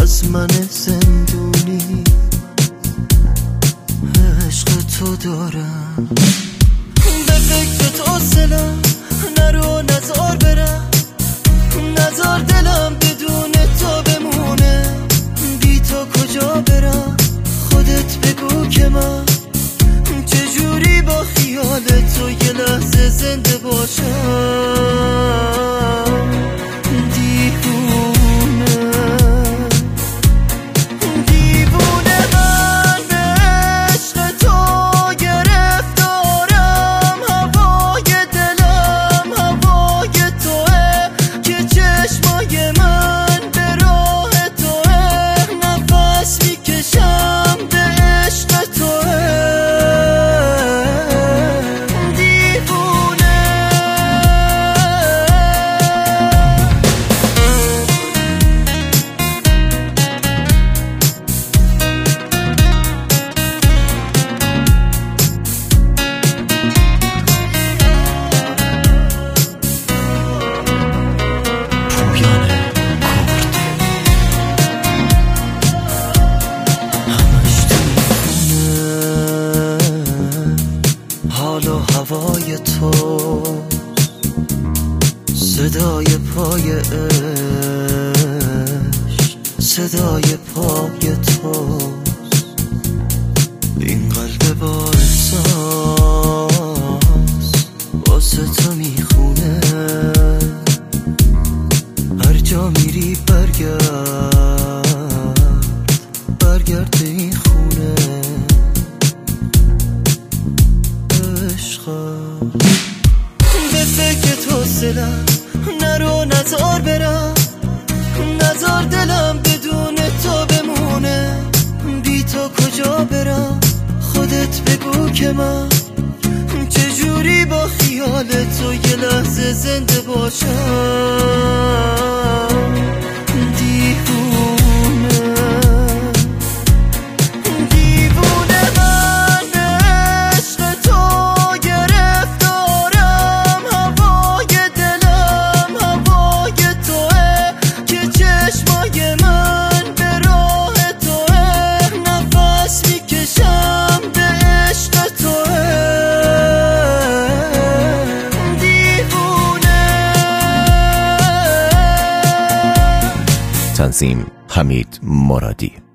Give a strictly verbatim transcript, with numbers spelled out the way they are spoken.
از من زندونی عشق تو دارم. به فکر تو حوصله‌ام نرو نزار برم، نزار دلم بدون تو بمونه. بی تو کجا برم خودت بگو که من چجوری با خیال تو یه لحظه زنده باشم. دیوونه دیوونه من به عشق تو گرفتارم. هوای دلم هوای توه که چشمای من به راه توه. نفس میکشم به عشق توه. حال و هوای تو صدای پای عشق، صدای پای تو. این قلب با احساس واسه تو میخونه. هر جا میری برگرد برگرد به این خونه. به فکر تو حوصله‌ام نرو نزار برم، نزار دلم بدون تو بمونه. بی تو کجا برم خودت بگو که من چجوری با خیال تو یه لحظه زنده باشم. دیوونه تنظیم حمید مرادی.